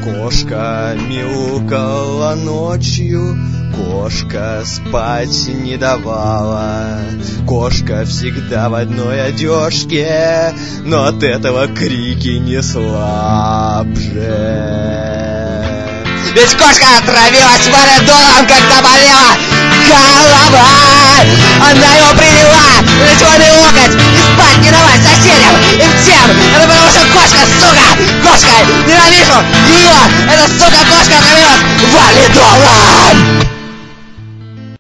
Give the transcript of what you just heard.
Кошка мяукала ночью, кошка спать не давала. Кошка всегда в одной одежке, но от этого крики не слабже. Ведь кошка отравилась валидолом, когда болела голова. Она его приняла, речевой локоть, и спать не давать соседям и всем. Это потому что кошка, сука, кошка, ненавижу ее. Эта сука кошка отравилась валидолом.